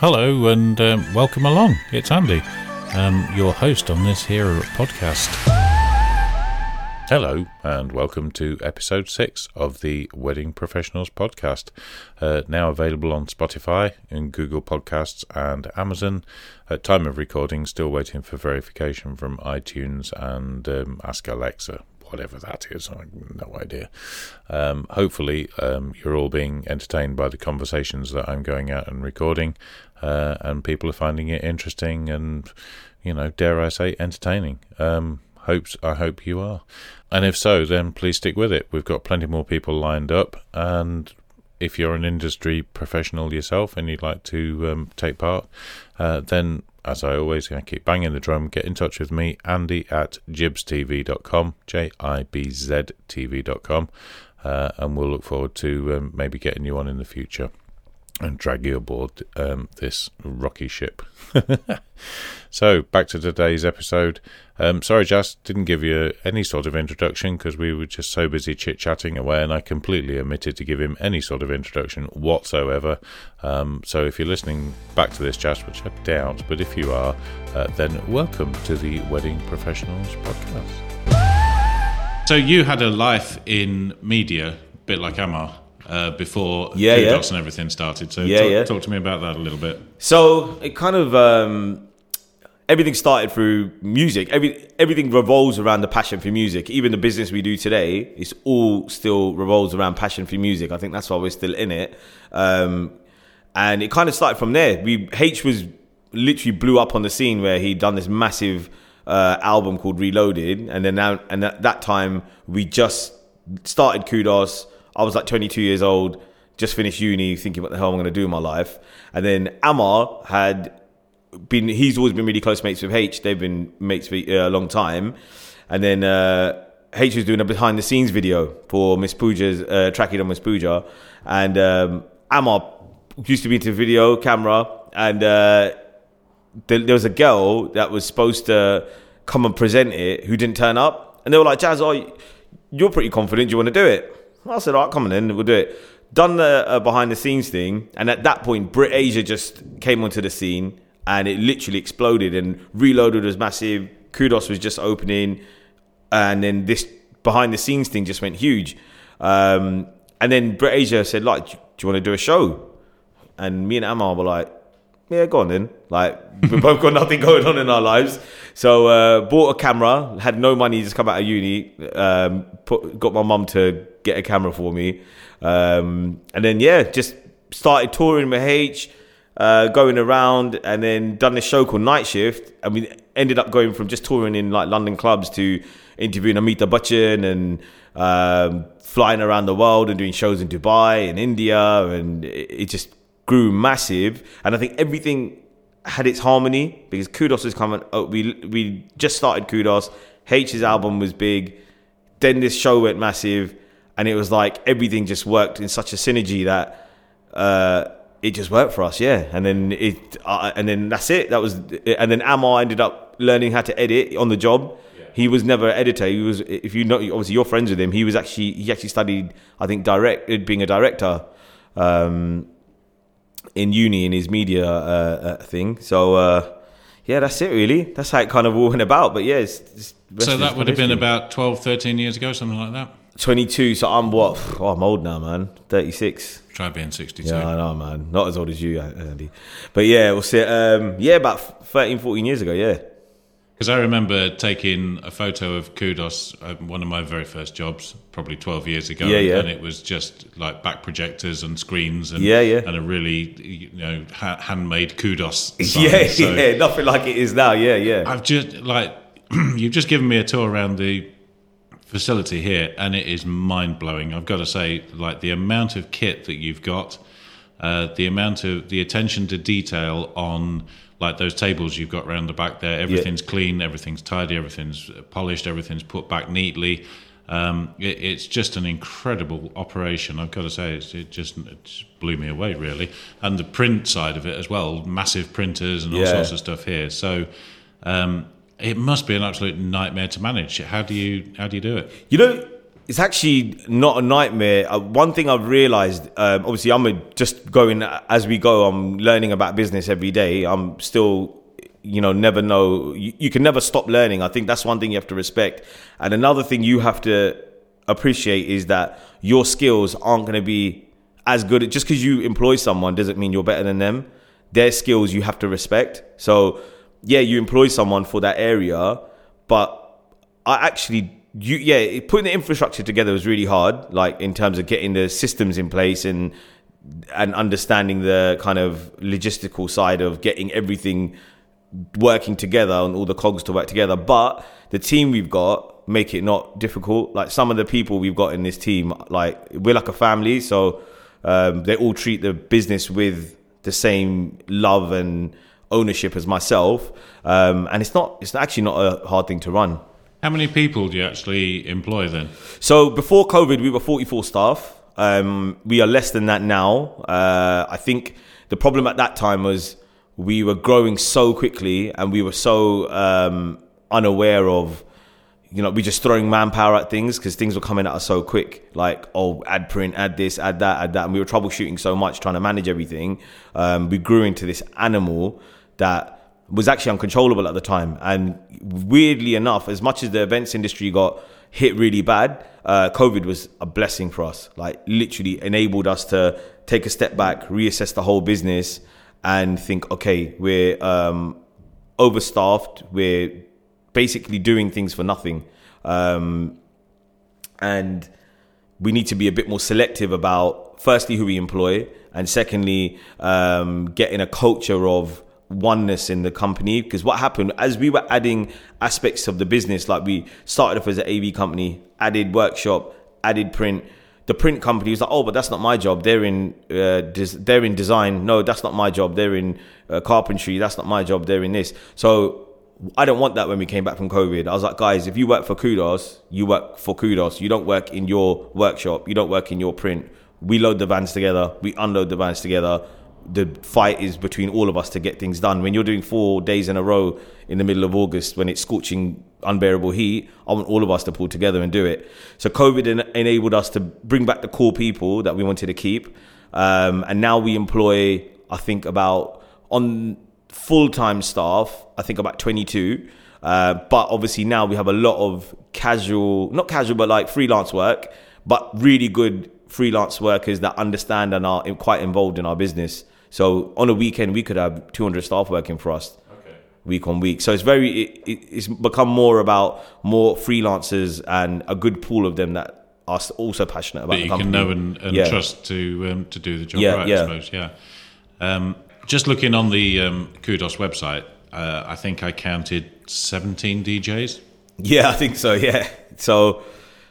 Hello and welcome along. It's Andy, your host on this here podcast. Hello and welcome to episode 6 of the Wedding Professionals podcast, now available on Spotify and Google Podcasts and Amazon. At time of recording, still waiting for verification from iTunes and Ask Alexa. Whatever that is, I have no idea. Hopefully, you're all being entertained by the conversations that I'm going out and recording, and people are finding it interesting and, dare I say, entertaining. I hope you are. And if so, then please stick with it. We've got plenty more people lined up, and if you're an industry professional yourself and you'd like to take part, then, as I always keep banging the drum, get in touch with me, Andy at jibztv.com, JIBZTV.com, and we'll look forward to maybe getting you on in the future and drag you aboard this rocky ship. So, back to today's episode. Sorry, Jas, didn't give you any sort of introduction because we were just so busy chit-chatting away, and I completely omitted to give him any sort of introduction whatsoever. So if you're listening back to this, Jas, which I doubt, but if you are, then welcome to the Wedding Professionals podcast. So you had a life in media, a bit like Amar, before Kudos and everything started. So talk to me about that a little bit. So it kind of... everything started through music. Everything revolves around the passion for music. Even the business we do today, it's all still revolves around passion for music. I think that's why we're still in it. And it kind of started from there. H was literally blew up on the scene where he'd done this massive album called Reloaded. And then at that time, we just started Kudos. I was like 22 years old, just finished uni, thinking what the hell I'm going to do in my life. And then Amar he's always been really close mates with H. They've been mates for a long time. And then H was doing a behind the scenes video for Miss Pooja's tracking on Miss Pooja. And Amar used to be into video camera. And there was a girl that was supposed to come and present it who didn't turn up. And they were like, Jazz, you're pretty confident. Do you want to do it? I said, all right, come on in, we'll do it. Done the behind the scenes thing. And at that point, Brit Asia just came onto the scene. And it literally exploded, and Reloaded was massive. Kudos was just opening, and then this behind the scenes thing just went huge. And then Brit Asia said, like, do you want to do a show? And me and Amar were like, yeah, go on then. Like, we both got nothing going on in our lives. So bought a camera, had no money, just come out of uni, got my mum to get a camera for me. And then, just started touring with H, going around, and then done this show called Night Shift, and we ended up going from just touring in like London clubs to interviewing Amitabh Bachchan and flying around the world and doing shows in Dubai and India, and it just grew massive. And I think everything had its harmony because Kudos was coming. We just started Kudos. H's album was big. Then this show went massive, and it was like everything just worked in such a synergy that it just worked for us, and then and then that's it. That was it. And then Amar ended up learning how to edit on the job. Yeah. He was never an editor. He was, if you know, obviously you're friends with him. He actually studied, I think, being a director in uni in his media thing. So that's it really. That's how it kind of all went about. But so that would have been about 12, 13 years ago, something like that. 22. So I'm what? I'm old now, man. 36. Try being 62. Yeah, I know, man. Not as old as you, Andy. But we'll see. About 13, 14 years ago, Because I remember taking a photo of Kudos, one of my very first jobs, probably 12 years ago. And it was just like back projectors and screens and and a really, handmade Kudos sign. Nothing like it is now. I've just, you've just given me a tour around the facility here, and it is mind-blowing. I've got to say, the amount of kit that you've got, the attention to detail on those tables you've got around the back there. Everything's clean, everything's tidy, everything's polished, everything's put back neatly. It's just an incredible operation. I've got to say, it just blew me away, really. And the print side of it as well, massive printers and all sorts of stuff here. So it must be an absolute nightmare to manage. How do you do it? It's actually not a nightmare. One thing I've realized, obviously just going as we go, I'm learning about business every day. I'm still, never know. You can never stop learning. I think that's one thing you have to respect. And another thing you have to appreciate is that your skills aren't going to be as good. Just because you employ someone doesn't mean you're better than them. Their skills you have to respect. So yeah, you employ someone for that area, but putting the infrastructure together was really hard, like in terms of getting the systems in place and understanding the kind of logistical side of getting everything working together and all the cogs to work together. But the team we've got make it not difficult. Like some of the people we've got in this team, like we're like a family, so they all treat the business with the same love and ownership as myself, and it's actually not a hard thing to run. How many people do you actually employ then? So before COVID, we were 44 staff. We are less than that now. I think the problem at that time was we were growing so quickly and we were so unaware of, we just throwing manpower at things because things were coming at us so quick. Like, add print, add this, add that. And we were troubleshooting so much, trying to manage everything. We grew into this animal that was actually uncontrollable at the time. And weirdly enough, as much as the events industry got hit really bad, COVID was a blessing for us. Like literally enabled us to take a step back, reassess the whole business and think, okay, we're overstaffed. We're basically doing things for nothing. And we need to be a bit more selective about, firstly, who we employ. And secondly, getting a culture of oneness in the company. Because what happened as we were adding aspects of the business, like we started off as an AV company, added workshop, added print. The print company was like, but that's not my job. They're in design. No, that's not my job. They're in carpentry. That's not my job. They're in this. So I don't want that when we came back from COVID. I was like, guys, if you work for Kudos, you work for Kudos. You don't work in your workshop. You don't work in your print. We load the vans together. We unload the vans together. The fight is between all of us to get things done. When you're doing 4 days in a row in the middle of August, when it's scorching, unbearable heat, I want all of us to pull together and do it. So COVID enabled us to bring back the core people that we wanted to keep. And now we employ, I think on full-time staff, I think about 22. But obviously now we have a lot of not casual, but like freelance work, but really good freelance workers that understand and are quite involved in our business. So on a weekend, we could have 200 staff working for us week on week. So it's become more about more freelancers and a good pool of them that are also passionate about the company. That you can know and trust to do the job right, I suppose. Yeah. Just looking on the Kudos website, I think I counted 17 DJs. Yeah, I think so, yeah. So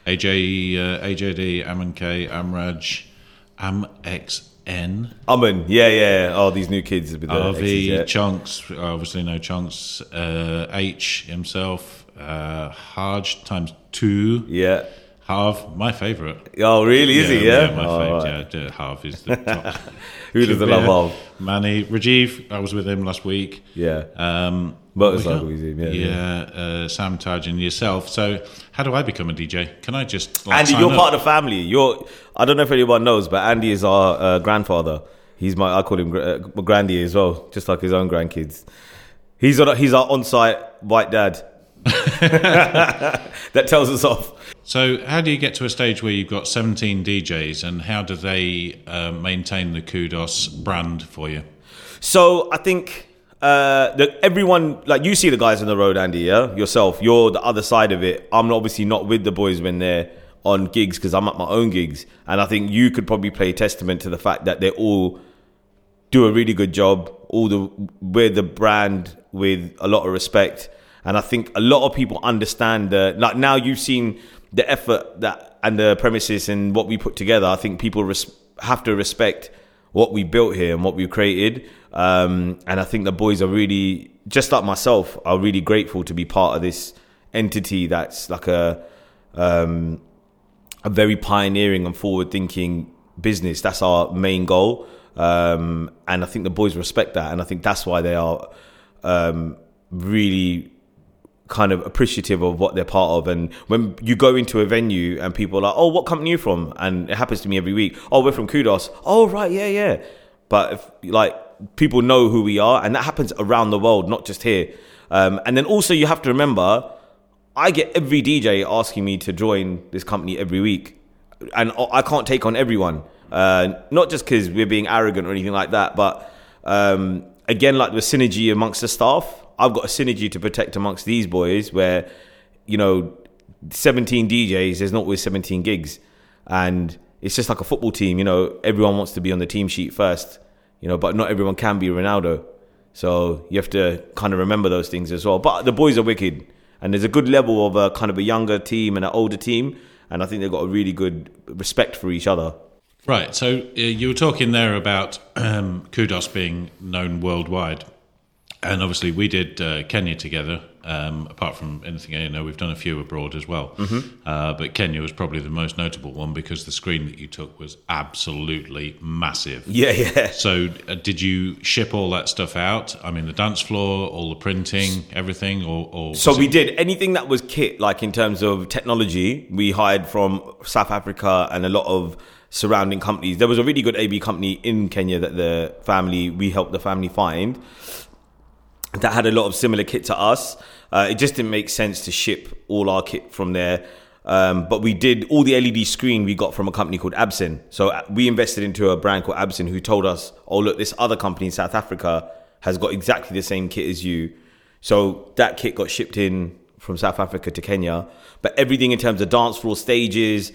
AJD, Aman K, Amraj, AmXN. Aman, yeah. Oh, these new kids with the RV, X's, yeah. Chunks, obviously no Chunks. H himself, Haj times 2. Yeah. Harv, my favourite. Oh, really? Is he? Yeah, my favourite. Right. Yeah, Harv is the top. Who doesn't love Harv? Manny, Rajiv. I was with him last week. Yeah. Motorcycle museum. Yeah. Sam Taj and yourself. So, how do I become a DJ? Can I just Andy? You're part of the family. I don't know if anyone knows, but Andy is our grandfather. I call him Grandy as well, just like his own grandkids. He's our on-site white dad. That tells us off. So how do you get to a stage where you've got 17 DJs, and how do they maintain the Kudos brand for you? So I think that everyone, like you see the guys on the road, Andy, yeah? Yourself, you're the other side of it. I'm obviously not with the boys when they're on gigs because I'm at my own gigs. And I think you could probably play testament to the fact that they all do a really good job, wear the brand with a lot of respect. And I think a lot of people understand like now you've seen the effort and the premises and what we put together. I think people have to respect what we built here and what we've created. And I think the boys are really, just like myself, are really grateful to be part of this entity that's like a very pioneering and forward-thinking business. That's our main goal. And I think the boys respect that. And I think that's why they are really kind of appreciative of what they're part of. And when you go into a venue and people are like, oh, what company are you from? And it happens to me every week. Oh, we're from Kudos. Oh, right, yeah. But if, like, people know who we are, and that happens around the world, not just here. And then also you have to remember, I get every DJ asking me to join this company every week, and I can't take on everyone. Not just because we're being arrogant or anything like that, but again, like the synergy amongst the staff, I've got a synergy to protect amongst these boys where, 17 DJs, there's not always 17 gigs. And it's just like a football team, everyone wants to be on the team sheet first, but not everyone can be Ronaldo. So you have to kind of remember those things as well. But the boys are wicked. And there's a good level of a kind of a younger team and an older team. And I think they've got a really good respect for each other. Right. So you were talking there about Kudos being known worldwide. And obviously we did Kenya together. Apart from anything, we've done a few abroad as well. Mm-hmm. But Kenya was probably the most notable one because the screen that you took was absolutely massive. Yeah. So did you ship all that stuff out? I mean, the dance floor, all the printing, everything? Or so we did. Anything that was kit, like in terms of technology, we hired from South Africa and a lot of surrounding companies. There was a really good AV company in Kenya that we helped the family find, that had a lot of similar kit to us. It just didn't make sense to ship all our kit from there. But we did all the LED screen we got from a company called Absin. So we invested into a brand called Absin who told us, oh, look, this other company in South Africa has got exactly the same kit as you. So that kit got shipped in from South Africa to Kenya. But everything in terms of dance floor stages,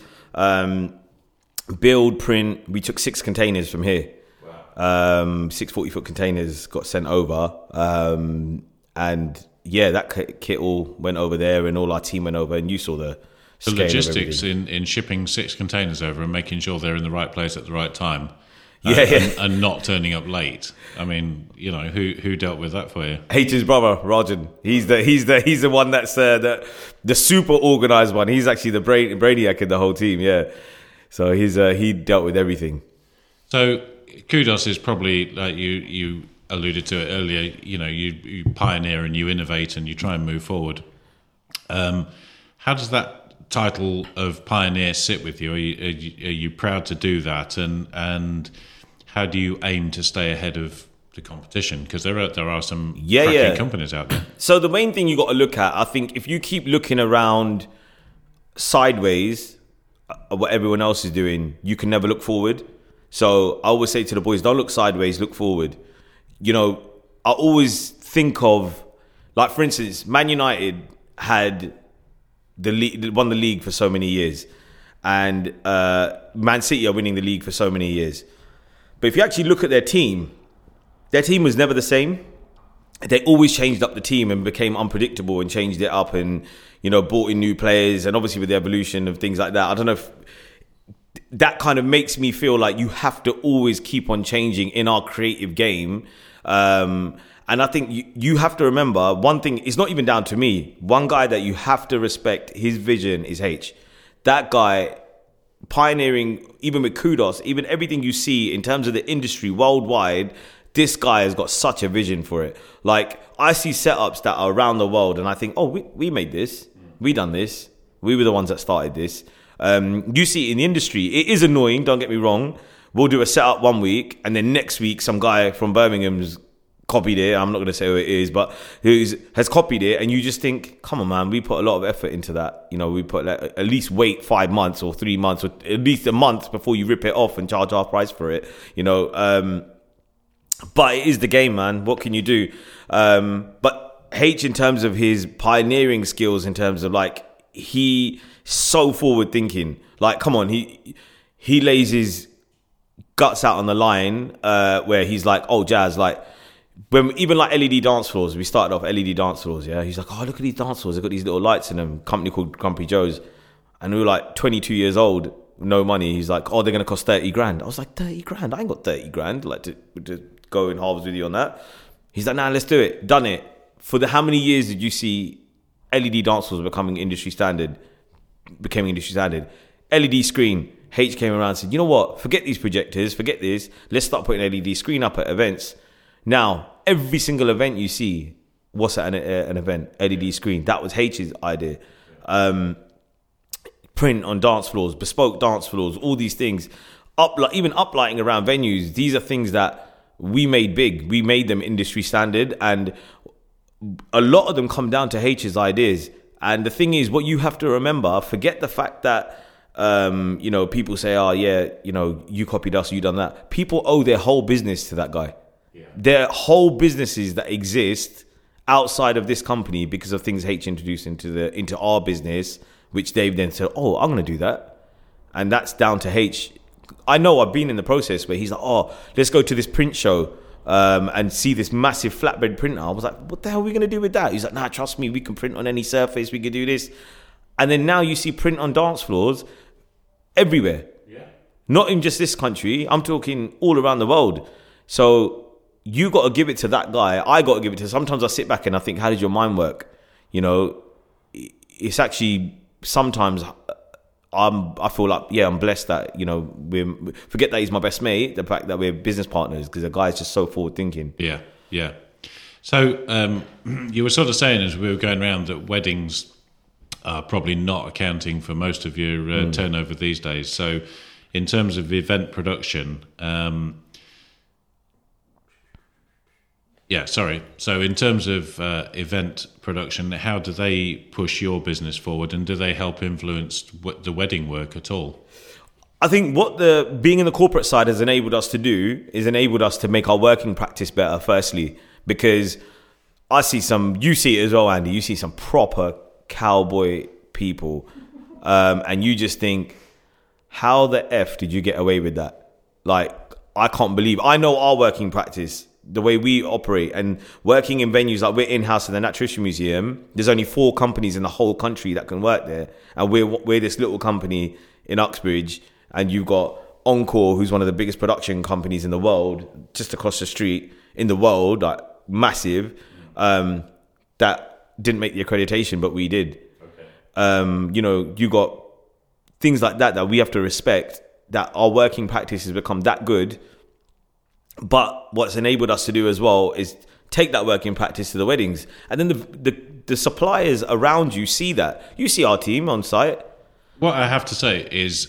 build, print, we took 6 containers from here. 6 40-foot containers got sent over, and that kit all went over there, and all our team went over, and you saw the logistics in shipping 6 containers over and making sure they're in the right place at the right time, and not turning up late. I mean, who dealt with that for you? H's brother Rajan. He's the one that's the super organized one. He's actually the brainiac in the whole team. Yeah, so he dealt with everything. So Kudos is probably, like you alluded to it earlier, you pioneer and you innovate and you try and move forward. How does that title of pioneer sit with you? Are you proud to do that? And how do you aim to stay ahead of the competition? Because there are some cracking companies out there. So the main thing you got to look at, I think, if you keep looking around sideways at what everyone else is doing, you can never look forward. So I always say to the boys, don't look sideways, look forward. I always think of, like, for instance, Man United had won the league for so many years, and Man City are winning the league for so many years. But if you actually look at their team was never the same. They always changed up the team and became unpredictable and changed it up and, brought in new players, and obviously with the evolution of things like that. I don't know if that kind of makes me feel like you have to always keep on changing in our creative game. And I think you have to remember one thing, it's not even down to me. One guy that you have to respect, his vision is H. That guy pioneering, even with Kudos, even everything you see in terms of the industry worldwide, this guy has got such a vision for it. Like, I see setups that are around the world and I think, oh, we made this. We done this. We were the ones that started this. You see it in the industry. It is annoying, don't get me wrong. We'll do a setup one week and then next week some guy from Birmingham's copied it. I'm not going to say who it is, but has copied it, and you just think, come on, man, we put a lot of effort into that. We put at least wait 5 months or 3 months or at least a month before you rip it off and charge half price for it. But it is the game, man. What can you do? But H, in terms of his pioneering skills, in terms of he so forward thinking. Like, come on, he lays his guts out on the line where he's like, oh, Jazz, like, when even like LED dance floors, we started off LED dance floors, yeah. He's like, oh, look at these dance floors, they've got these little lights in them. Company called Grumpy Joe's, and we were like 22 years old, no money. He's like, oh, they're gonna cost 30 grand. I was like, 30 grand? I ain't got 30 grand like to go in halves with you on that. He's like, nah, let's do it. Done it. For how many years did you see LED dance floors becoming industry standard? LED screen. H came around and said, you know what? Forget these projectors. Forget this. Let's start putting LED screen up at events. Now, every single event you see, what's at an event? LED screen. That was H's idea. Print on dance floors, bespoke dance floors, all these things. Even uplighting around venues. These are things that we made big. We made them industry standard, and a lot of them come down to H's ideas. And the thing is, what you have to remember, forget the fact that people say, oh yeah, you copied us, you done that. People owe their whole business to that guy. Yeah. Their whole businesses that exist outside of this company because of things H introduced into our business, which they've then said, oh, I'm going to do that. And that's down to H. I know I've been in the process where he's like, oh, let's go to this print show and see this massive flatbed printer. I was like, what the hell are we going to do with that? He's like, nah, trust me, we can print on any surface. We can do this. And then now you see print on dance floors everywhere. Yeah. Not in just this country. I'm talking all around the world. So you got to give it to that guy. I got to give it to. Sometimes I sit back and I think, how did your mind work? It's actually sometimes I feel like, yeah, I'm blessed that, forget that he's my best mate, the fact that we're business partners, because the guy's just so forward thinking. Yeah, yeah. So you were sort of saying as we were going around that weddings are probably not accounting for most of your turnover these days. So in terms of event production, So in terms of event production, how do they push your business forward, and do they help influence the wedding work at all? I think what being in the corporate side has enabled us to do is enabled us to make our working practice better, firstly, because you see it as well, Andy, you see some proper cowboy people, and you just think, how the F did you get away with that? Like, I can't believe, I know our working practice, the way we operate, and working in venues like we're in-house in the Natural History Museum. There's only 4 companies in the whole country that can work there, and we're this little company in Uxbridge, and you've got Encore, who's one of the biggest production companies in the world, just across the street in the world, like massive, that didn't make the accreditation, but we did. Okay. You got things like that we have to respect, that our working practice has become that good. But what's enabled us to do as well is take that working practice to the weddings. And then the suppliers around you see that. You see our team on site. What I have to say is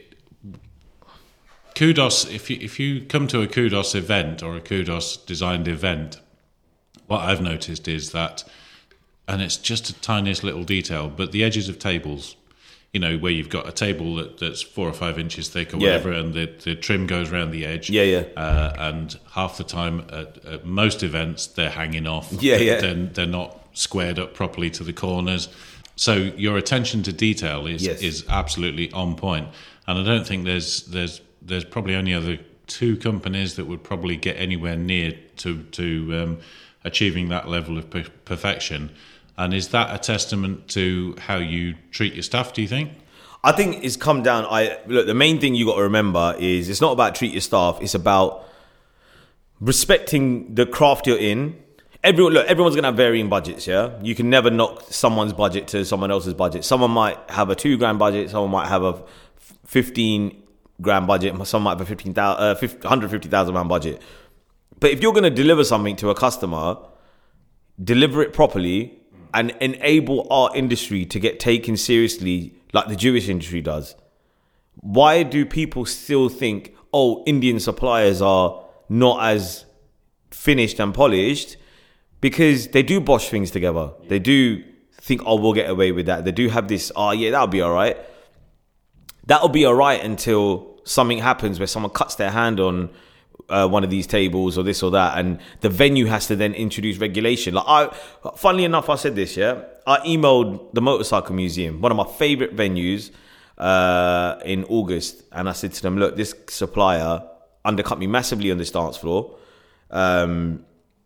kudos. If you come to a kudos event or a kudos designed event, what I've noticed is that, and it's just a tiniest little detail, but the edges of tables, where you've got a table that's 4 or 5 inches thick or whatever, and the trim goes around the edge. And half the time at most events, they're hanging off. They're not squared up properly to the corners. So your attention to detail is absolutely on point. And I don't think there's probably only other 2 companies that would probably get anywhere near to achieving that level of perfection. And is that a testament to how you treat your staff, do you think? I think it's come down... the main thing you got to remember is it's not about treat your staff. It's about respecting the craft you're in. Everyone's going to have varying budgets, yeah? You can never knock someone's budget to someone else's budget. Someone might have a $2,000 budget. Someone might have a $15,000 budget. Someone might have a £150,000 budget. But if you're going to deliver something to a customer, deliver it properly and enable our industry to get taken seriously like the Jewish industry does. Why do people still think, Indian suppliers are not as finished and polished? Because they do bosh things together. They do think, we'll get away with that. They do have this, that'll be all right. That'll be all right until something happens where someone cuts their hand on one of these tables or this or that, and the venue has to then introduce regulation. Funnily enough, I said this, I emailed the Motorcycle Museum, one of my favorite venues, in August, and I said to them, look, this supplier undercut me massively on this dance floor, and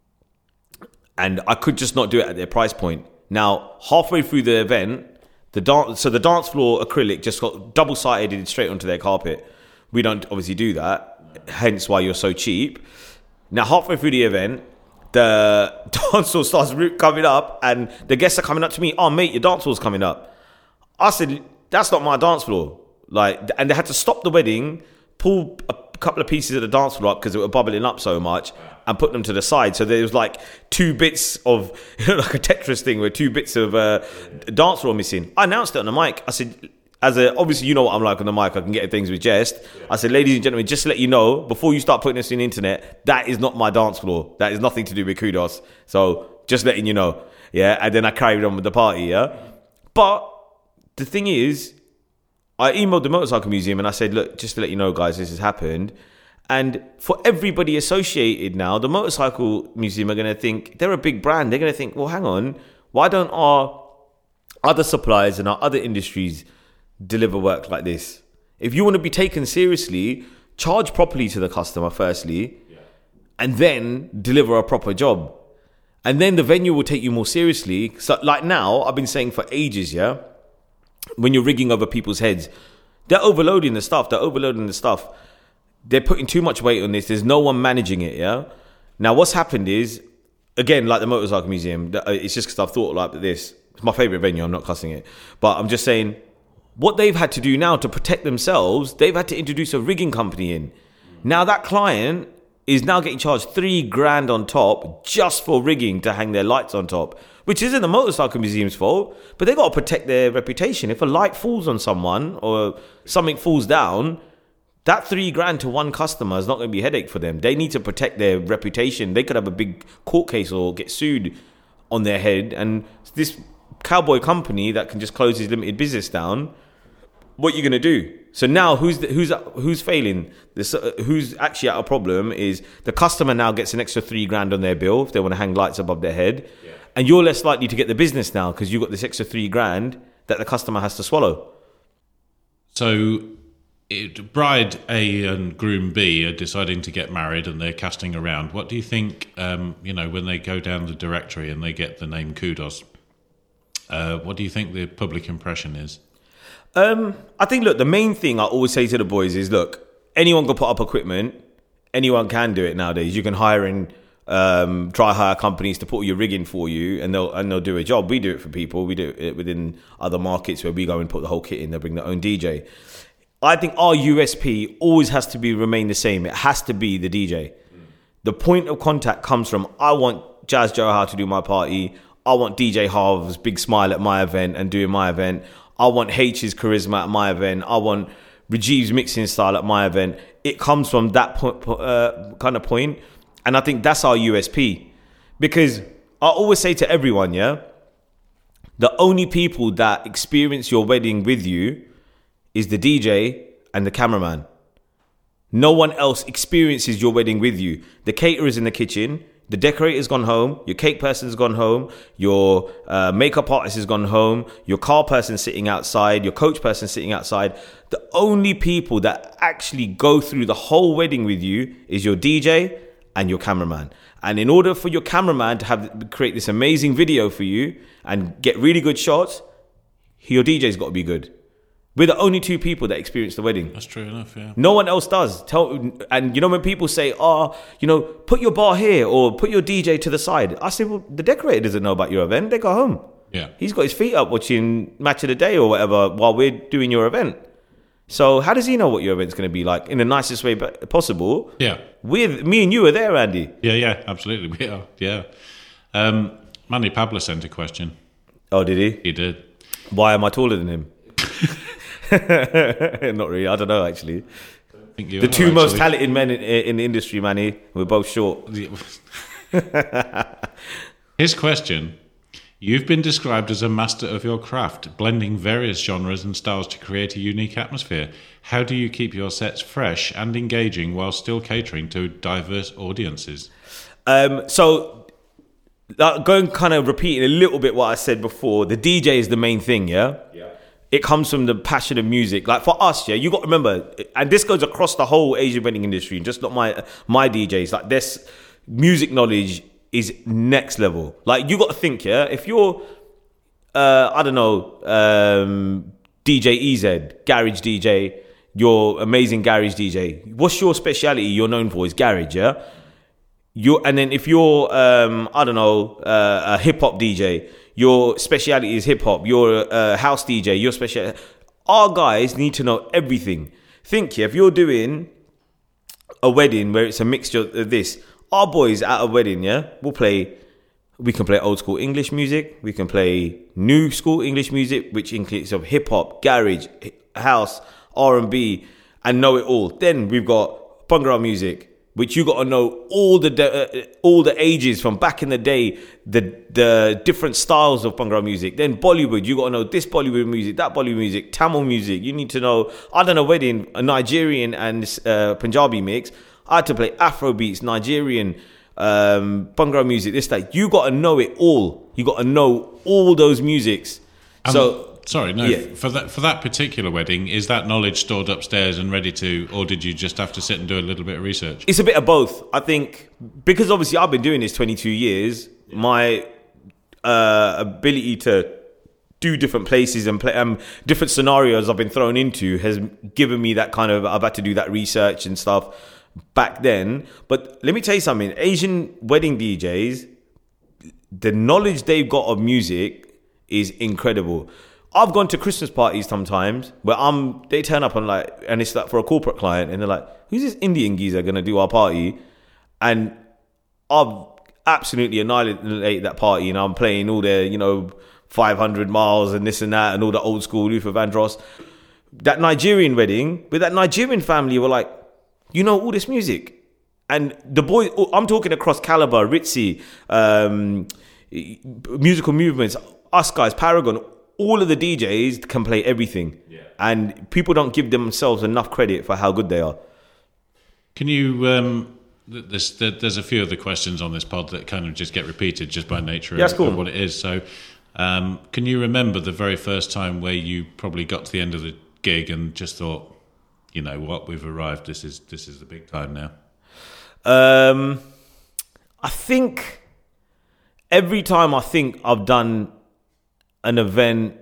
I could just not do it at their price point. Now, halfway through the event, the dance floor acrylic just got double-sided straight onto their carpet. We don't obviously do that, hence why you're so cheap. Now, halfway through the event, the dance floor starts coming up, and the guests are coming up to me, mate, your dance floor's coming up. I said, that's not my dance floor. And they had to stop the wedding, pull a couple of pieces of the dance floor up because it was bubbling up so much, and put them to the side. So there was like 2 bits of, like a Tetris thing where 2 bits of dance floor missing. I announced it on the mic. I said, obviously, you know what I'm like on the mic. I can get things with jest. I said, ladies and gentlemen, just to let you know, before you start putting this on the internet, that is not my dance floor. That is nothing to do with Kudos. So just letting you know. Yeah. And then I carried on with the party. Yeah. But the thing is, I emailed the Motorcycle Museum and I said, look, just to let you know, guys, this has happened. And for everybody associated now, the Motorcycle Museum are going to think, they're a big brand. They're going to think, well, hang on, why don't our other suppliers and our other industries deliver work like this? If you want to be taken seriously, charge properly to the customer firstly, and then deliver a proper job. And then the venue will take you more seriously. So like now, I've been saying for ages, yeah, when you're rigging over people's heads, they're overloading the stuff. They're putting too much weight on this. There's no one managing it, yeah? Now, what's happened is, again, like the Motorcycle Museum, it's just because I've thought like this. It's my favourite venue, I'm not cussing it. But I'm just saying, what they've had to do now to protect themselves, they've had to introduce a rigging company in. Now, that client is now getting charged $3,000 on top just for rigging to hang their lights on top, which isn't the Motorcycle Museum's fault, but they've got to protect their reputation. If a light falls on someone or something falls down, that $3,000 to one customer is not going to be a headache for them. They need to protect their reputation. They could have a big court case or get sued on their head. And this cowboy company that can just close his limited business down, what are you going to do? So now who's failing? Who's actually at a problem is the customer now gets an extra $3,000 on their bill if they want to hang lights above their head. Yeah. And you're less likely to get the business now because you've got this extra $3,000 that the customer has to swallow. So bride A and groom B are deciding to get married and they're casting around. What do you think, when they go down the directory and they get the name Kudos, what do you think the public impression is? I think, look, the main thing I always say to the boys is, look, anyone can put up equipment. Anyone can do it nowadays. You can hire in try hire companies to put your rigging for you and they'll do a job. We do it for people. We do it within other markets where we go and put the whole kit in. They bring their own DJ. I think our USP always has to remain the same. It has to be the DJ. The point of contact comes from, I want Jazz Johar to do my party. I want DJ Harv's big smile at my event and doing my event. I want H's charisma at my event. I want Rajiv's mixing style at my event. It comes from that kind of point. And I think that's our USP. Because I always say to everyone, yeah, the only people that experience your wedding with you is the DJ and the cameraman. No one else experiences your wedding with you. The caterer's in the kitchen, the decorator's gone home, your cake person's gone home, your makeup artist has gone home, your car person's sitting outside, your coach person's sitting outside. The only people that actually go through the whole wedding with you is your DJ and your cameraman. And in order for your cameraman to create this amazing video for you and get really good shots, your DJ's got to be good. We're the only 2 people that experience the wedding. That's true enough, yeah. No one else does. And when people say, put your bar here or put your DJ to the side, I say, well, the decorator doesn't know about your event. They go home. Yeah. He's got his feet up watching Match of the Day or whatever while we're doing your event. So how does he know what your event's going to be like in the nicest way possible? Yeah. Me and you are there, Andy. Yeah, absolutely. We are, yeah. Manny Pablo sent a question. Oh, did he? He did. Why am I taller than him? Not really. I don't know, actually. The 2 most talented men in the industry, Manny, we're both short. His question: you've been described as a master of your craft, blending various genres and styles to create a unique atmosphere. How do you keep your sets fresh and engaging while still catering to diverse audiences? So, going kind of repeating a little bit what I said before, the DJ is the main thing, yeah? Yeah. It comes from the passion of music. Like for us, yeah, you got to remember, and this goes across the whole Asian wedding industry, just not my DJs. Like this music knowledge is next level. Like you got to think, yeah, if you're, DJ EZ, garage DJ, you're amazing garage DJ. What's your speciality you're known for is garage, yeah? And then if you're, a hip hop DJ, your speciality is hip hop. You're a house DJ. Your speciality. Our guys need to know everything. Think, yeah, if you're doing a wedding where it's a mixture of this, our boys at a wedding, yeah, we can play old school English music, we can play new school English music, which includes of hip hop, garage, house, R&B, and know it all. Then we've got Bhangra music, which you got to know all the ages from back in the day, the different styles of Bhangra music. Then Bollywood, you got to know this Bollywood music, that Bollywood music, Tamil music. You need to know, I done a wedding, a Nigerian and Punjabi mix. I had to play Afro beats, Nigerian, Bhangra music, this, that. You got to know it all. You got to know all those musics. Sorry, no. Yeah. For that particular wedding, is that knowledge stored upstairs and ready to, or did you just have to sit and do a little bit of research? It's a bit of both. I think because obviously I've been doing this 22 years, my ability to do different places and play different scenarios I've been thrown into has given me that kind of, I've had to do that research and stuff back then. But let me tell you something, Asian wedding DJs, the knowledge they've got of music is incredible. I've gone to Christmas parties sometimes where they turn up and it's like for a corporate client and they're like, who's this Indian geezer going to do our party? And I've absolutely annihilated that party, and I'm playing all their, 500 miles and this and that and all the old school Luther Vandross. That Nigerian wedding, with that Nigerian family were like, all this music. And the boys, I'm talking across Caliber, Ritzy, Musical Movements, us guys, Paragon, all of the DJs can play everything. Yeah. And people don't give themselves enough credit for how good they are. Can you... There's a few of the questions on this pod that kind of just get repeated just by nature of what it is. So can you remember the very first time where you probably got to the end of the gig and just thought, you know what, we've arrived, this is the big time now? I think every time I think I've done an event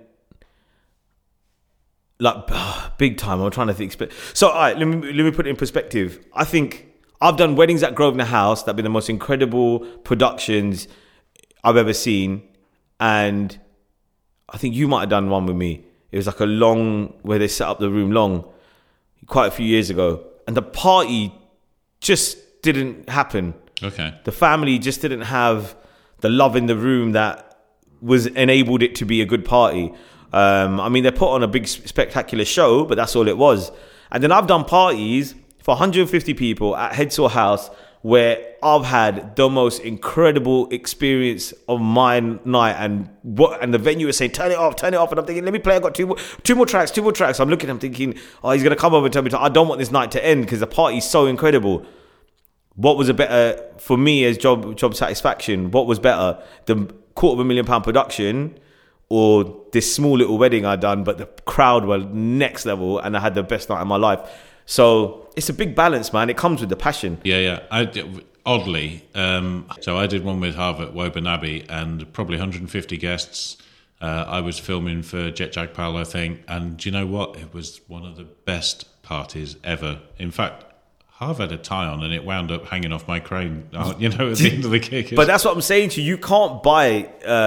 like big time, I'm trying to think. So, all right, let me put it in perspective. I think I've done weddings at Grosvenor House that have been the most incredible productions I've ever seen, and I think you might have done one with me. It was like a long, where they set up the room long, quite a few years ago, and the party just didn't happen. Okay, the family just didn't have the love in the room that was enabled it to be a good party. I mean, they put on a big spectacular show, but that's all it was. And then I've done parties for 150 people at Headsore House where I've had the most incredible experience of my night, and the venue is saying, turn it off, and I'm thinking, let me play, I've got two more tracks. I'm looking, I'm thinking, he's going to come over and tell me, I don't want this night to end because the party's so incredible. What was a better, for me as job satisfaction, what was better, the £250,000 production or this small little wedding I'd done, but the crowd were next level and I had the best night of my life? So it's a big balance, man. It comes with the passion. Yeah. Oddly, so I did one with Harvard at Woburn Abbey and probably 150 guests. I was filming for Jet Jagpal, I think. And do you know what? It was one of the best parties ever. In fact, Harvard had a tie on and it wound up hanging off my crane, at the end of the gig. But that's what I'm saying to you. You can't buy...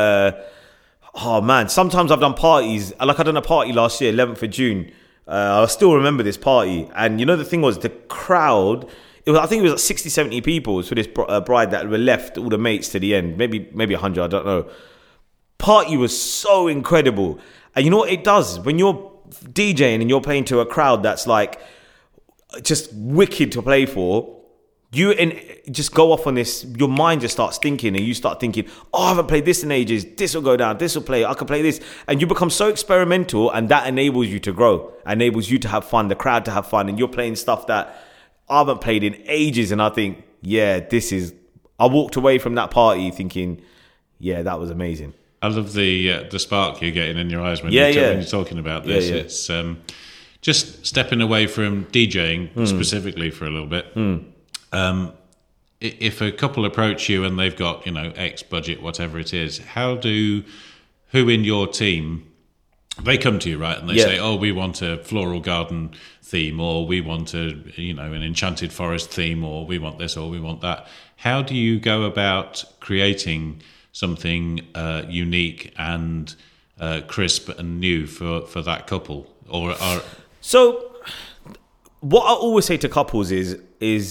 oh, man. Sometimes I've done parties. Like I done a party last year, 11th of June. I still remember this party. And the thing was, the crowd... I think it was like 60, 70 people for this bride that were left, all the mates to the end. Maybe 100, I don't know. Party was so incredible. And you know what it does? When you're DJing and you're playing to a crowd that's like just wicked to play for, you just go off on this, your mind just starts thinking and you start thinking, I haven't played this in ages, this will go down, this will play, I can play this. And you become so experimental, and that enables you to grow, enables you to have fun, the crowd to have fun, and you're playing stuff that I haven't played in ages. And I think, I walked away from that party thinking, that was amazing. I love the spark you're getting in your eyes when you're talking about this. Yeah. It's just stepping away from DJing specifically for a little bit. If a couple approach you and they've got, X budget, whatever it is, who in your team, they come to you, right? And they say, oh, we want a floral garden theme, or we want an enchanted forest theme, or we want this, or we want that. How do you go about creating something unique and crisp and new for that couple? So what I always say to couples is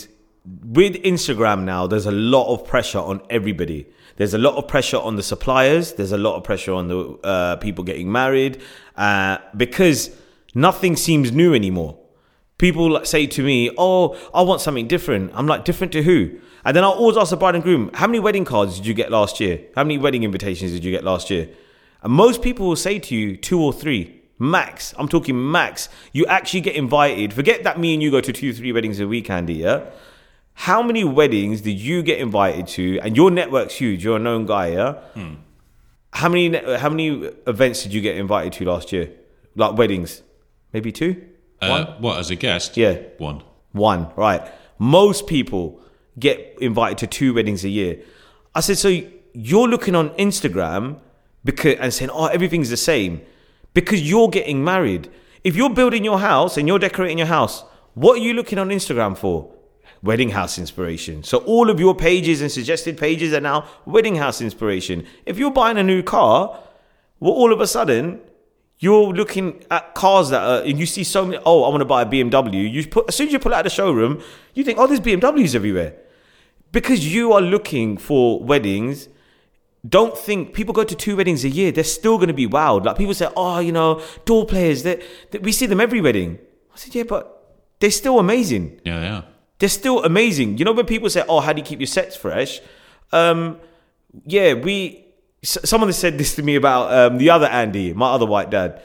with Instagram now, there's a lot of pressure on everybody. There's a lot of pressure on the suppliers. There's a lot of pressure on the people getting married because nothing seems new anymore. People say to me, oh, I want something different. I'm like, different to who? And then I'll always ask the bride and groom, how many wedding cards did you get last year? How many wedding invitations did you get last year? And most people will say to you 2 or 3. Max. I'm talking max. You actually get invited. Forget that me and you go to 2-3 weddings a week, Andy, yeah? How many weddings did you get invited to? And your network's huge. You're a known guy, yeah? How many events did you get invited to last year? Like weddings? Maybe 2? 1? What, as a guest? Yeah. 1. 1, right. Most people get invited to 2 weddings a year. I said, so you're looking on Instagram and saying, oh, everything's the same. Because you're getting married. If you're building your house and you're decorating your house, what are you looking on Instagram for? Wedding house inspiration. So all of your pages and suggested pages are now wedding house inspiration. If you're buying a new car, well, all of a sudden, you're looking at cars that are, and you see so many, oh, I want to buy a BMW. As soon as you pull out of the showroom, you think, oh, there's BMWs everywhere. Because you are looking for weddings. Don't think people go to 2 weddings a year. They're still going to be wowed. Like people say, oh, door players, we see them every wedding. I said, yeah, but they're still amazing. Yeah. They're still amazing. You know, when people say, oh, how do you keep your sets fresh? Someone said this to me about the other Andy, my other white dad.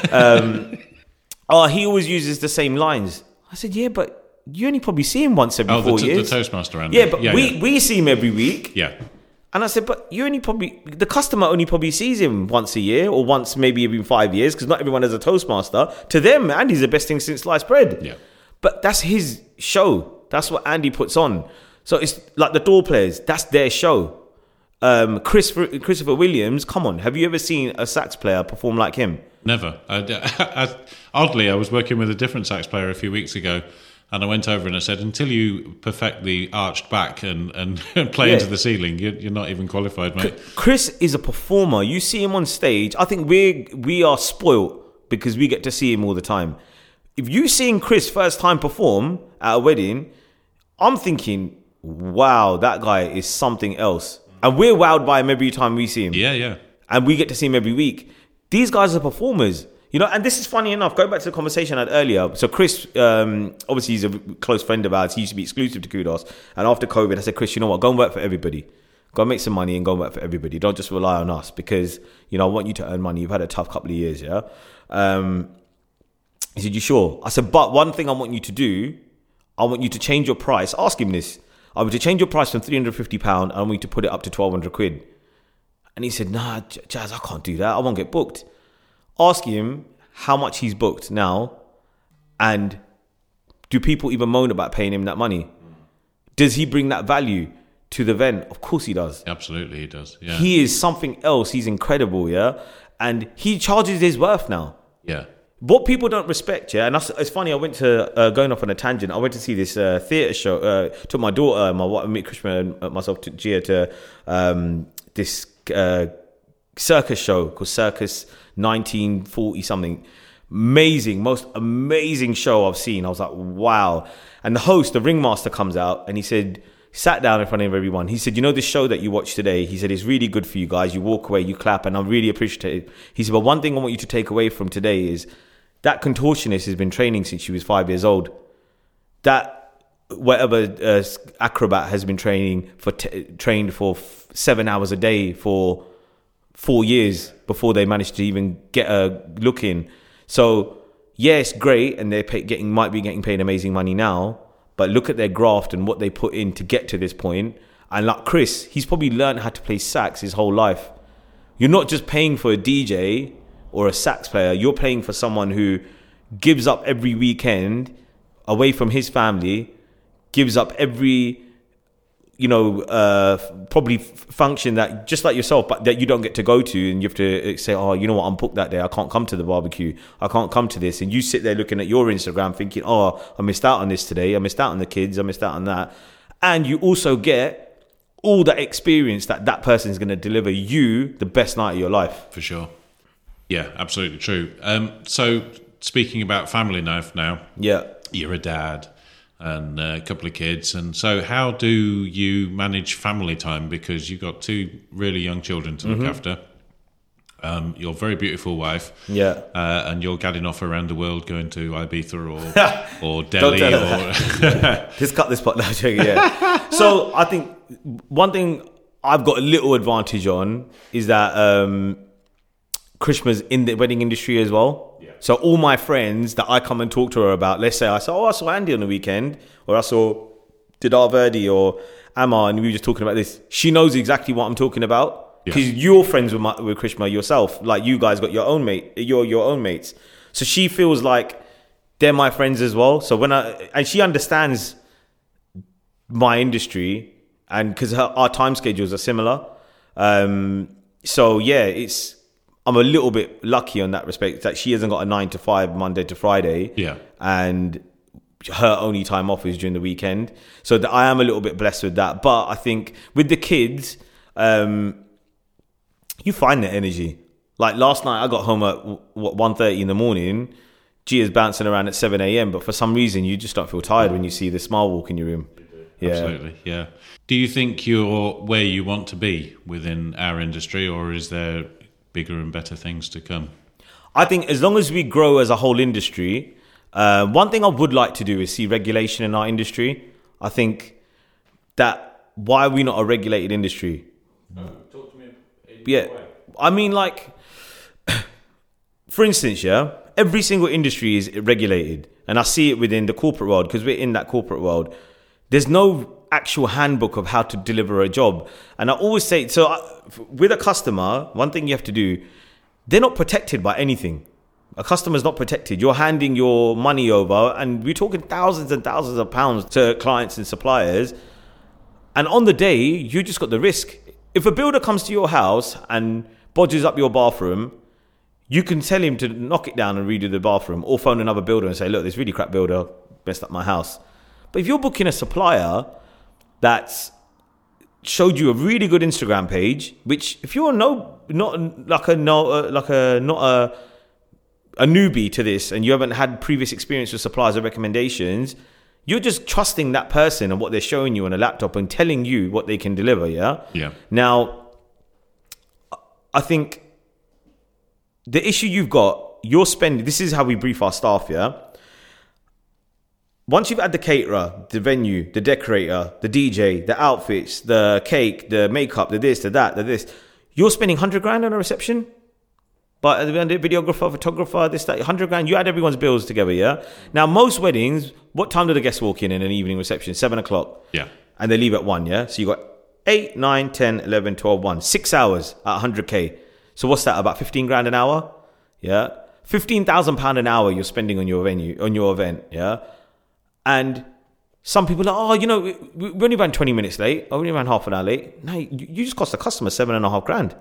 He always uses the same lines. I said, yeah, but you only probably see him once every 4 years. The Toastmaster Andy. Yeah, but we see him every week. Yeah. And I said, but the customer only probably sees him once a year or once maybe even 5 years because not everyone has a Toastmaster. To them, Andy's the best thing since sliced bread. Yeah. But that's his show. That's what Andy puts on. So it's like the door players, that's their show. Christopher Williams, come on. Have you ever seen a sax player perform like him? Never. Oddly, I was working with a different sax player a few weeks ago. And I went over and I said, until you perfect the arched back and play into the ceiling, you're not even qualified, mate. Chris is a performer. You see him on stage. I think we are spoilt because we get to see him all the time. If you seeing Chris first time perform at a wedding, I'm thinking, wow, that guy is something else. And we're wowed by him every time we see him. Yeah. And we get to see him every week. These guys are performers. And this is funny enough, going back to the conversation I had earlier. So Chris, obviously he's a close friend of ours. He used to be exclusive to Kudos. And after COVID, I said, Chris, you know what? Go and work for everybody. Go and make some money and go and work for everybody. Don't just rely on us because, I want you to earn money. You've had a tough couple of years, yeah? He said, you sure? I said, but one thing I want you to do, I want you to change your price. Ask him this. I want you to change your price from £350 and I want you to put it up to 1,200 quid. And he said, nah, Jazz, I can't do that. I won't get booked. Ask him how much he's booked now and do people even moan about paying him that money? Does he bring that value to the event? Of course he does. Absolutely he does, yeah. He is something else. He's incredible, yeah? And he charges his worth now. Yeah. What people don't respect, yeah? And it's funny, I went to, going off on a tangent, I went to see this theatre show, took my daughter, Krishma and myself, took Gia to this circus show called Circus 1940 something. Most amazing show I've seen. I was like, wow. And the host, the ringmaster, comes out and he said, sat down in front of everyone. He said, this show that you watched today, he said, it's really good for you guys. You walk away, you clap, and I really appreciate it. He said, but one thing I want you to take away from today is that contortionist has been training since she was 5 years old. That whatever acrobat has been trained for 7 hours a day for 4 years before they managed to even get a look in. So, yeah, it's great, and they're might be getting paid amazing money now, but look at their graft and what they put in to get to this point. And like Chris, he's probably learned how to play sax his whole life. You're not just paying for a DJ or a sax player, you're paying for someone who gives up every weekend away from his family, gives up every probably function that just like yourself, but that you don't get to go to, and you have to say, oh, you know what, I'm booked that day, I can't come to the barbecue, I can't come to this, and you sit there looking at your Instagram thinking, oh, I missed out on this today, I missed out on the kids, I missed out on that. And you also get all that experience that person is going to deliver you the best night of your life. For sure. Yeah, absolutely true. So speaking about family life now, yeah, you're a dad. and a couple of kids. And so how do you manage family time? Because you've got 2 really young children to look after. Your very beautiful wife, and you're gadding off around the world, going to Ibiza or Delhi. Just cut this part. No, yeah. So I think one thing I've got a little advantage on is that Krishma's in the wedding industry as well. Yeah. So all my friends that I come and talk to her about, let's say I saw Andy on the weekend, or I saw Didar Verdi or Amma, and we were just talking about this. She knows exactly what I'm talking about. Because you're friends with Krishma yourself, like you guys got your own mates. So she feels like they're my friends as well. So and she understands my industry, and because our time schedules are similar. So yeah, I'm a little bit lucky on that respect that she hasn't got a 9 to 5 Monday to Friday. Yeah, and her only time off is during the weekend. So I am a little bit blessed with that. But I think with the kids, you find the energy. Like last night, I got home at 1:30 in the morning. Gia's bouncing around at 7 a.m. But for some reason, you just don't feel tired when you see the smile walk in your room. Yeah. Absolutely, yeah. Do you think you're where you want to be within our industry, or is there bigger and better things to come? I think as long as we grow as a whole industry, one thing I would like to do is see regulation in our industry. I think that why are we not a regulated industry? Talk to me. Yeah, I mean, like, for instance, every single industry is regulated, and I see it within the corporate world because we're in that corporate world. There's no actual handbook of how to deliver a job, and I always say, with a customer, one thing you have to do, they're not protected by anything. A customer's not protected. You're handing your money over, and we're talking thousands and thousands of pounds to clients and suppliers, and on the day, you just got the risk. If a builder comes to your house and bodges up your bathroom, you can tell him to knock it down and redo the bathroom, or phone another builder and say, look, this really crap builder messed up my house. But if you're booking a supplier that's showed you a really good Instagram page, which if you're not a newbie to this and you haven't had previous experience with suppliers or recommendations, you're just trusting that person and what they're showing you on a laptop and telling you what they can deliver, yeah? Yeah. Now, I think the issue you've got, you're spending, this is how we brief our staff, yeah? Once you've had the caterer, the venue, the decorator, the DJ, the outfits, the cake, the makeup, the this, the that, the this, you're spending 100 grand on a reception? But the videographer, photographer, this, that, 100 grand, you add everyone's bills together, yeah? Now, most weddings, what time do the guests walk in an evening reception? 7 o'clock. Yeah. And they leave at 1, yeah? So you got 8, 9, 10, 11, 12, 1. 6 hours at 100K. So what's that, about 15 grand an hour? Yeah? £15,000 an hour you're spending on your venue, on your event, yeah? And some people are, we only ran 20 minutes late. I only ran half an hour late. No, you just cost the customer 7.5 grand.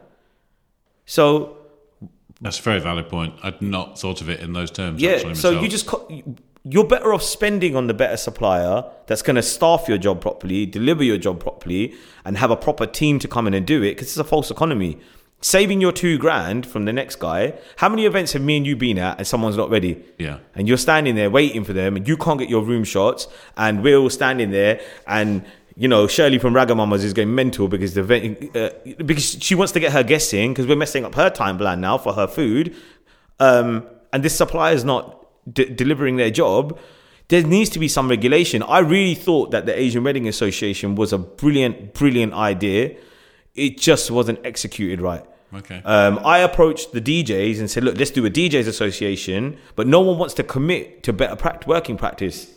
So... That's a very valid point. I'd not thought of it in those terms. Yeah, actually, so myself. you're better off spending on the better supplier that's going to staff your job properly, deliver your job properly, and have a proper team to come in and do it, because it's a false economy. Saving your 2 grand from the next guy. How many events have me and you been at and someone's not ready? Yeah. And you're standing there waiting for them and you can't get your room shots, and we're all standing there, and Shirley from Ragamamas is going mental because because she wants to get her guests in, because we're messing up her time plan now for her food, and this supplier is not delivering their job. There needs to be some regulation. I really thought that the Asian Wedding Association was a brilliant idea. It just wasn't executed right. Okay. I approached the DJs and said, look, let's do a DJs association, but no one wants to commit to better working practice.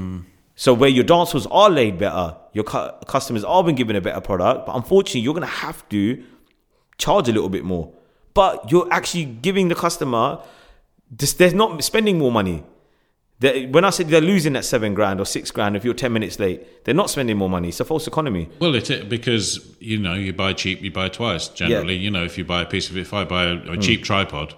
So where your dancers are laid better, your customers are been given a better product, but unfortunately you're going to have to charge a little bit more. But you're actually giving the customer, they're not spending more money. When I said they're losing that 7 grand or 6 grand if you're 10 minutes late, they're not spending more money. It's a false economy. Well, because, you buy cheap, you buy twice. Generally, if you buy if I buy a cheap tripod,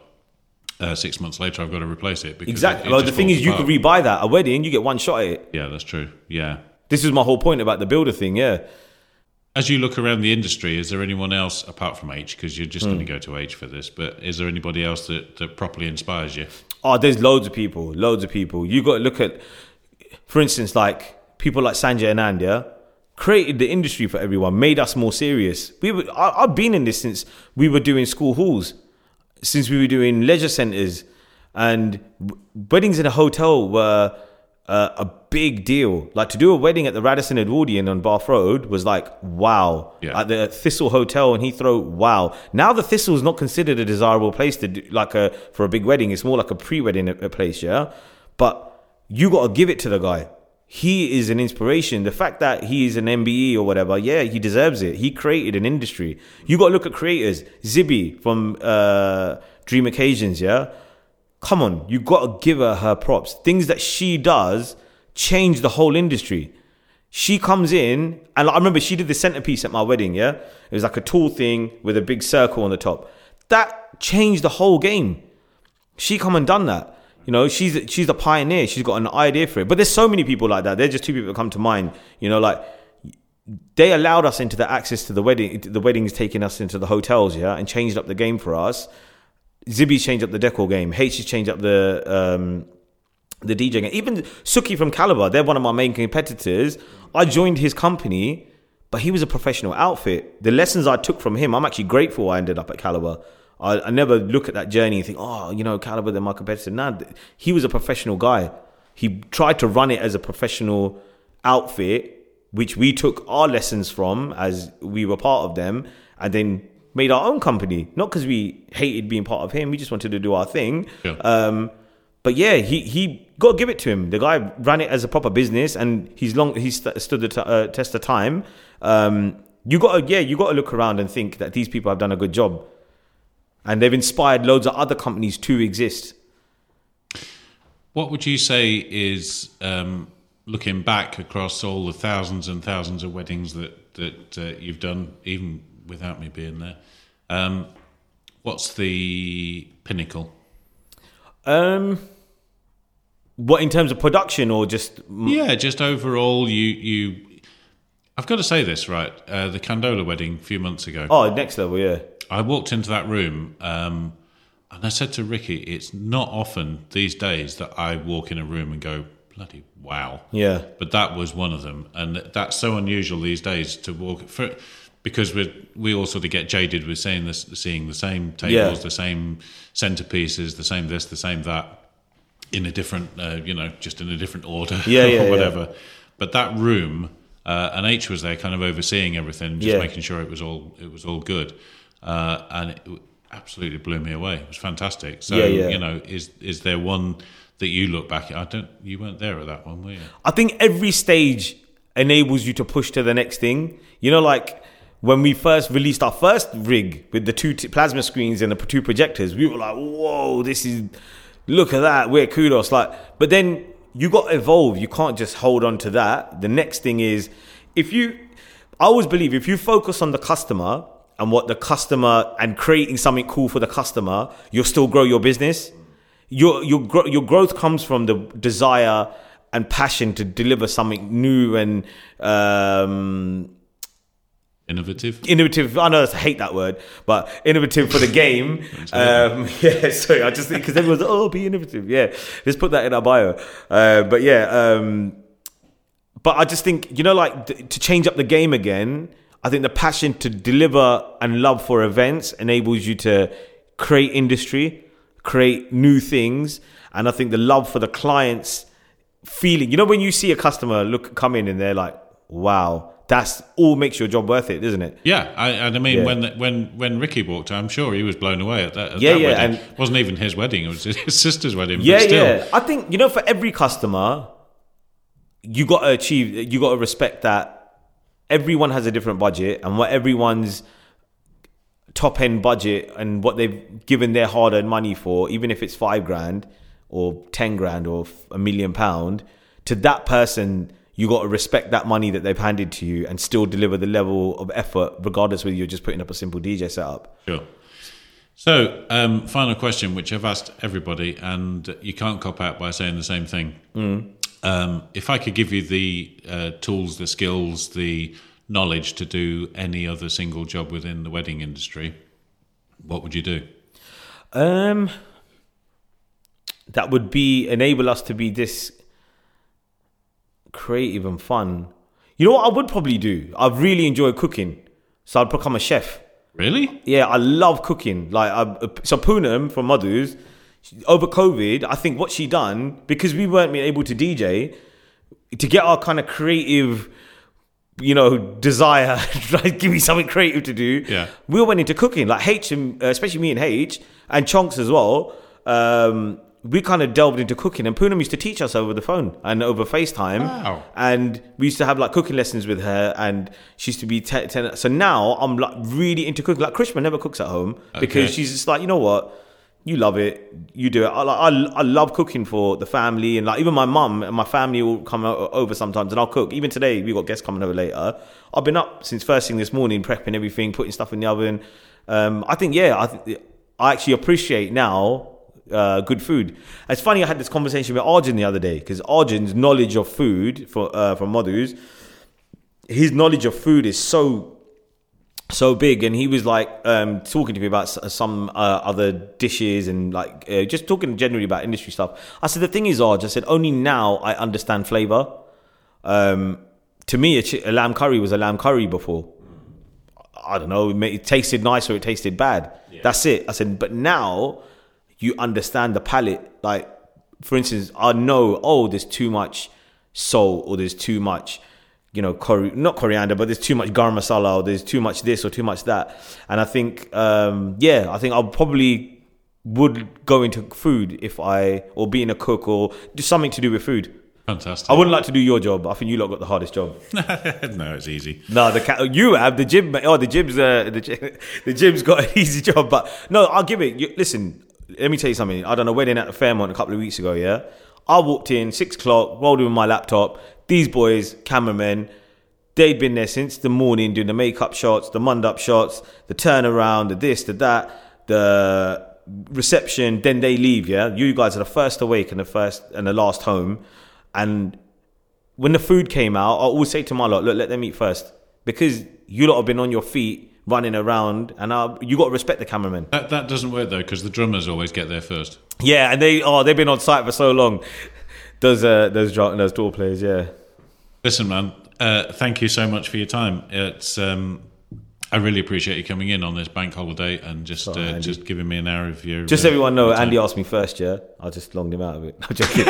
6 months later, I've got to replace it. Exactly. Well, the thing is, you could rebuy that. A wedding, you get one shot at it. Yeah, that's true. Yeah. This is my whole point about the builder thing, yeah. As you look around the industry, is there anyone else, apart from H, because you're just going to go to H for this, but is there anybody else that properly inspires you? Oh, there's loads of people. You got to look at... for instance, like people like Sanjay Anand, yeah, created the industry for everyone, made us more serious. I've been in this since we were doing school halls, since we were doing leisure centres, and weddings in a hotel were a big deal. Like to do a wedding at the Radisson Edwardian on Bath Road was like, wow. Yeah. At the Thistle Hotel in Heathrow, wow. Now the Thistle is not considered a desirable place to do, for a big wedding. It's more like a pre-wedding place, yeah? But you got to give it to the guy. He is an inspiration. The fact that he is an MBE or whatever, yeah, he deserves it. He created an industry. You got to look at creators. Zibby from Dream Occasions, yeah? Come on, you got to give her props. Things that she does change the whole industry. She comes in, and I remember she did the centerpiece at my wedding, yeah? It was like a tall thing with a big circle on the top. That changed the whole game. She come and done that. You know, she's the pioneer. She's got an idea for it. But there's so many people like that. There's just two people that come to mind. You know, like they allowed us into the access to the wedding. The weddings taking us into the hotels, yeah, and changed up the game for us. Zibby's changed up the decor game. H has changed up the DJ game. Even Suki from Caliber, they're one of my main competitors. I joined his company, but he was a professional outfit. The lessons I took from him, I'm actually grateful I ended up at Caliber. I never look at that journey and think, oh, you know, Caliber, they're my competitor. Nah, he was a professional guy. He tried to run it as a professional outfit, which we took our lessons from as we were part of them, and then made our own company. Not because we hated being part of him. We just wanted to do our thing. Yeah. But yeah, he got to give it to him. The guy ran it as a proper business, and he's stood the test of time. You got to look around and think that these people have done a good job, and they've inspired loads of other companies to exist. What would you say is, looking back across all the thousands and thousands of weddings that you've done, even without me being there, what's the pinnacle? What, in terms of production or just? Yeah, just overall. You. I've got to say this, right? The Candola wedding a few months ago. Oh, next level, yeah. I walked into that room, and I said to Ricky, "It's not often these days that I walk in a room and go, bloody wow." Yeah. But that was one of them, and that's so unusual these days to walk because we all sort of get jaded with seeing the same tables, the same centerpieces, the same this, the same that, in a different, just in a different order, or whatever. Yeah. But that room, and H was there, kind of overseeing everything, just making sure it was all good, and it absolutely blew me away. It was fantastic. So, is there one that you look back at? You weren't there at that one, were you? I think every stage enables you to push to the next thing. You know, like when we first released our first rig with the two plasma screens and the two projectors, we were like, whoa, look at that, we're kudos. But then you got to evolve. You can't just hold on to that. The next thing is, I always believe if you focus on the customer and what the customer and creating something cool for the customer, you'll still grow your business. Your growth comes from the desire and passion to deliver something new and innovative. I know I hate that word, but innovative for the game. Sorry, I just think because everyone's like, be innovative. Yeah, let's put that in our bio. But I just think, to change up the game again. I think the passion to deliver and love for events enables you to create industry, create new things, and I think the love for the clients feeling. When you see a customer come in and they're like, wow. That's all makes your job worth it, doesn't it? Yeah, I mean, when Ricky walked, I'm sure he was blown away at that wedding. And it wasn't even his wedding; it was his sister's wedding. Yeah, but still. Yeah. I think for every customer, you got to respect that everyone has a different budget, and what everyone's top end budget and what they've given their hard earned money for, even if it's $5,000 or $10,000 or £1 million, to that person. You got to respect that money that they've handed to you and still deliver the level of effort, regardless whether you're just putting up a simple DJ setup. Sure. So, final question, which I've asked everybody, and you can't cop out by saying the same thing. If I could give you the tools, the skills, the knowledge to do any other single job within the wedding industry, what would you do? That would enable us to be this creative and fun. You know what I would probably do? I really enjoy cooking, so I'd become a chef. Really? Yeah, I love cooking. So Poonam from Madhu's, over COVID, I think what she done, because we weren't able to DJ, to get our kind of creative, desire, give me something creative to do. Yeah. We all went into cooking, like H, especially me and H, and Chonks as well. We kind of delved into cooking, and Poonam used to teach us over the phone and over FaceTime. Wow. And we used to have like cooking lessons with her, and she used to be 10. So now I'm like really into cooking. Like Krishma never cooks at home because she's just like, you know what? You love it. You do it. I love cooking for the family, and like even my mum and my family will come over sometimes, and I'll cook. Even today, we got guests coming over later. I've been up since first thing this morning, prepping everything, putting stuff in the oven. I think I actually appreciate now good food. It's funny, I had this conversation with Arjun the other day, because Arjun's knowledge of food from Madhu's, his knowledge of food is so big, and he was like talking to me about some other dishes and like just talking generally about industry stuff. I said, the thing is, Arj, I said, only now I understand flavor. To me, a lamb curry was a lamb curry before. I don't know, it tasted nice or it tasted bad. Yeah. That's it. I said, but now you understand the palate. Like, for instance, I know, there's too much salt, or there's too much, not coriander, but there's too much garam masala, or there's too much this or too much that. And I think, I think I probably would go into food or being a cook or do something to do with food. Fantastic. I wouldn't like to do your job. I think you lot got the hardest job. No, it's easy. No, you have the gym. Oh, the gym's got an easy job. But no, I'll give it. Listen, let me tell you something. I done a wedding at the Fairmont a couple of weeks ago. Yeah, I walked in 6 o'clock, rolled in with my laptop. These boys, cameramen, they'd been there since the morning doing the makeup shots, the mund-up shots, the turnaround, the this, the that, the reception. Then they leave. Yeah, you guys are the first awake and the last home. And when the food came out, I always say to my lot, look, let them eat first, because you lot have been on your feet running around, and you got to respect the cameraman. That doesn't work though, because the drummers always get there first. Yeah, and they've been on site for so long. Those door players, yeah. Listen, man, thank you so much for your time. It's I really appreciate you coming in on this bank holiday and just giving me an hour of your. Just so everyone know, Andy asked me first, yeah. I just longed him out of it. I'm joking.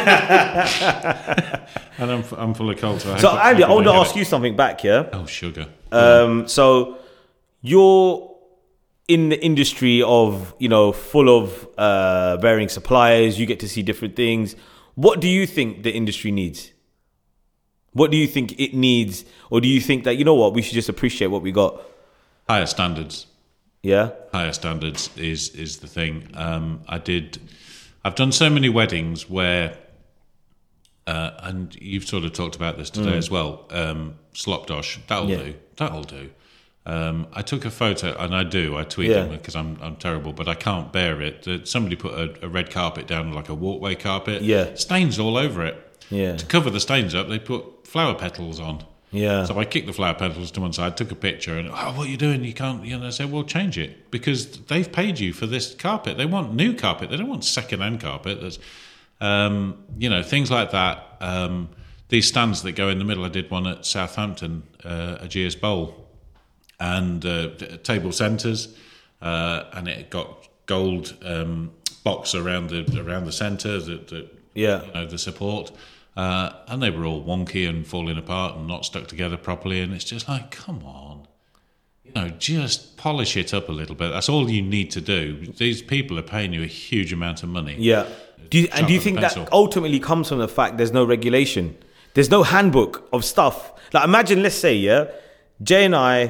And I'm full of cold. So Andy, I want to ask you something back, yeah. Oh, sugar. So you're in the industry of, full of varying suppliers. You get to see different things. What do you think the industry needs? What do you think it needs? Or do you think that, we should just appreciate what we got? Higher standards. Yeah? Higher standards is the thing. I've done so many weddings where, and you've sort of talked about this today as well, slopdosh, that'll do. I took a photo, and I tweet them because I'm terrible, but I can't bear it. Somebody put a red carpet down, like a walkway carpet. Yeah. Stains all over it. Yeah. To cover the stains up, they put flower petals on. Yeah. So I kicked the flower petals to one side, took a picture, and what are you doing? You can't. I said, well, change it, because they've paid you for this carpet. They want new carpet. They don't want second-hand carpet. There's, things like that. These stands that go in the middle. I did one at Southampton, Aegeus Bowl. And table centres, and it got gold box around the centre, the support, and they were all wonky and falling apart and not stuck together properly. And it's just like, come on, just polish it up a little bit. That's all you need to do. These people are paying you a huge amount of money. Yeah. Do you think that ultimately comes from the fact there's no regulation? There's no handbook of stuff. Like, imagine, let's say, Jay and I.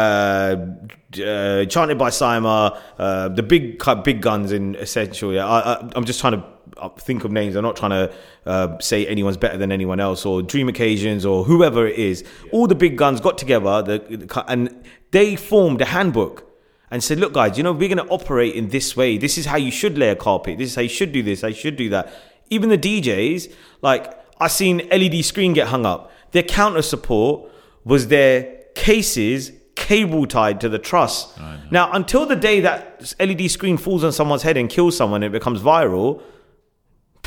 Chanted by Sima, the big guns in Essential. Yeah, I'm just trying to think of names. I'm not trying to say anyone's better than anyone else, or Dream Occasions, or whoever it is. Yeah. All the big guns got together and they formed a handbook and said, look, guys, we're going to operate in this way. This is how you should lay a carpet. This is how you should do this. How you should do that. Even the DJs, like, I seen LED screen get hung up. Their counter support was their cases cable tied to the truss. Now, until the day that LED screen falls on someone's head and kills someone and it becomes viral,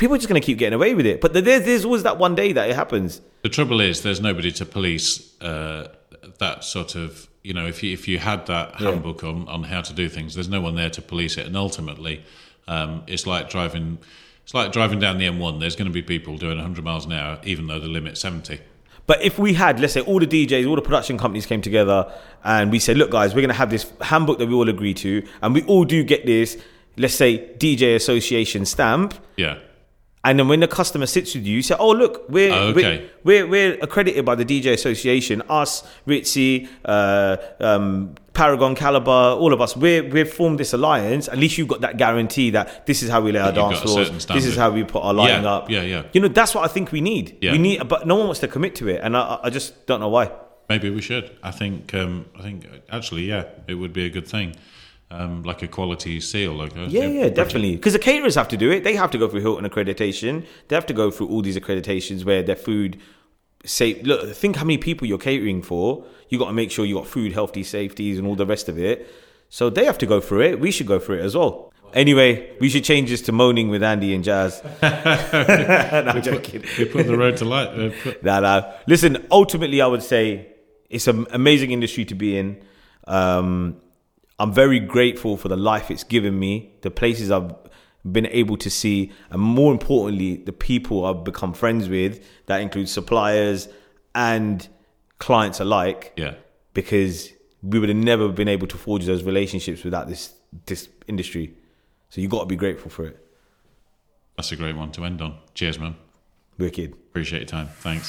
people are just going to keep getting away with it. But there's always that one day that it happens. The trouble is, there's nobody to police that sort of, if you had that handbook on how to do things, there's no one there to police it. And ultimately, it's like driving down the M1. There's going to be people doing 100 miles an hour, even though the limit's 70. But if we had, let's say, all the DJs, all the production companies came together and we said, look, guys, we're going to have this handbook that we all agree to, and we all do get this, let's say, DJ Association stamp. Yeah. And then when the customer sits with you, you say, oh, look, we're accredited by the DJ Association, us, Ritzy, Paragon, Caliber, all of us, we've formed this alliance. At least you've got that guarantee that this is how we lay our dance floors, this is how we put our lighting up. Yeah. That's what I think we need. Yeah. We need, but no one wants to commit to it, and I just don't know why. Maybe we should. I think actually, it would be a good thing. Like a quality seal. Definitely. Because the caterers have to do it. They have to go through Hilton accreditation. They have to go through all these accreditations where their food safe. Look, think how many people you're catering for. You got to make sure you got food, healthy, safeties, and all the rest of it. So they have to go through it. We should go through it as well. Anyway, we should change this to moaning with Andy and Jazz. I'm joking. We put the road to light. No. Listen, ultimately, I would say it's an amazing industry to be in. I'm very grateful for the life it's given me, the places I've been able to see, and more importantly, the people I've become friends with. That includes suppliers and clients alike. Yeah. Because we would have never been able to forge those relationships without this industry. So you got to be grateful for it. That's a great one to end on. Cheers, man. Wicked. Appreciate your time. Thanks.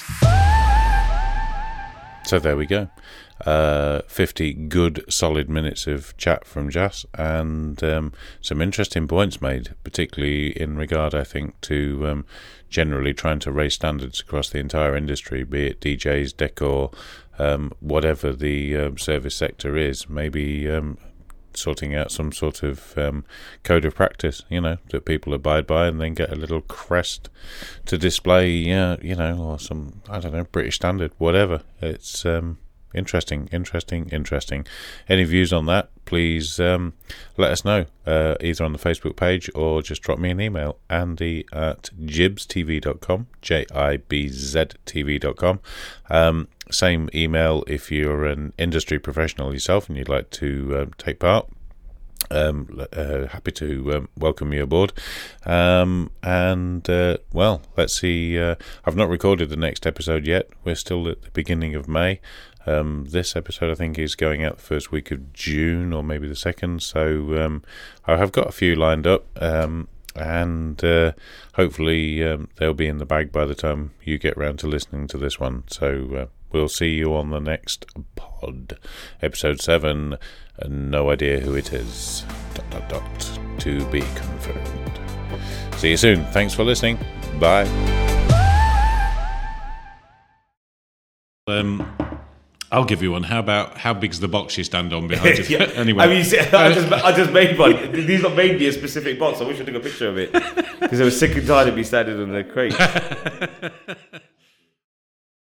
So there we go. 50 good solid minutes of chat from Jas, and some interesting points made, particularly in regard, I think, to generally trying to raise standards across the entire industry, be it DJs, decor, whatever the service sector is. Maybe sorting out some sort of code of practice, that people abide by, and then get a little crest to display, or some, I don't know, British standard, whatever. It's interesting. Any views on that, please let us know, either on the Facebook page or just drop me an email, andy@jibztv.com, JIBZTV.com. Same email if you're an industry professional yourself and you'd like to take part. Happy to welcome you aboard. Let's see. I've not recorded the next episode yet. We're still at the beginning of May. This episode, I think, is going out the first week of June or maybe the second. So I have got a few lined up. And hopefully they'll be in the bag by the time you get round to listening to this one. So we'll see you on the next pod, episode 7. No idea who it is. ... To be confirmed. See you soon. Thanks for listening. Bye. I'll give you one. How about how big's the box you stand on behind you? Yeah. Anyway, I mean, I just made one. These not made me a specific box. I wish I took a picture of it because I was sick and tired of me standing on the crate.